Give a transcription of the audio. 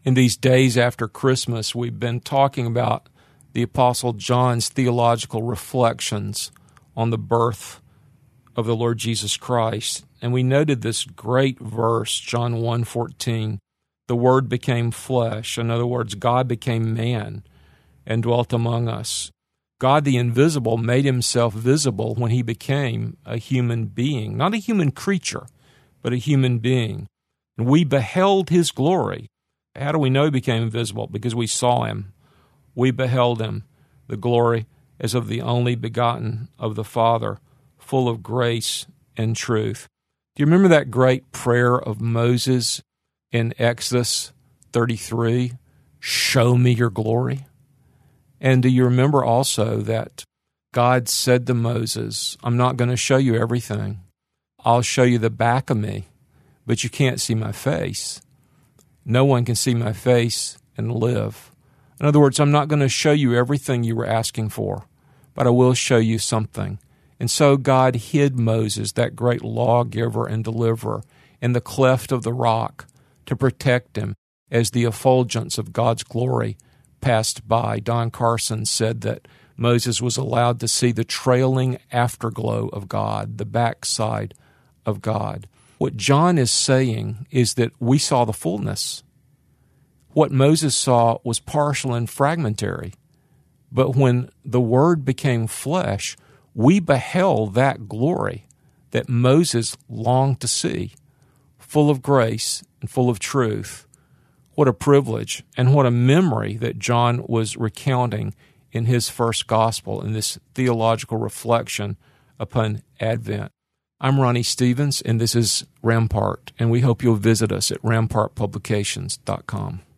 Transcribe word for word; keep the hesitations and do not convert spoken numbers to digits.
In these days after Christmas, we've been talking about the Apostle John's theological reflections on the birth of the Lord Jesus Christ. And we noted this great verse, John one fourteen, the Word became flesh. In other words, God became man and dwelt among us. God the invisible made himself visible when he became a human being, not a human creature, but a human being. And we beheld his glory. How do we know he became invisible? Because we saw him. We beheld him, the glory as of the only begotten of the Father, full of grace and truth. Do you remember that great prayer of Moses in Exodus thirty-three? Show me your glory. And do you remember also that God said to Moses, I'm not going to show you everything. I'll show you the back of me, but you can't see my face. No one can see my face and live. In other words, I'm not going to show you everything you were asking for, but I will show you something. And so God hid Moses, that great lawgiver and deliverer, in the cleft of the rock to protect him as the effulgence of God's glory passed by. Don Carson said that Moses was allowed to see the trailing afterglow of God, the backside of God. What John is saying is that we saw the fullness. What Moses saw was partial and fragmentary. But when the Word became flesh, we beheld that glory that Moses longed to see, full of grace and full of truth. What a privilege and what a memory that John was recounting in his first gospel, in this theological reflection upon Advent. I'm Ronnie Stevens, and this is Rampart, and we hope you'll visit us at rampart publications dot com.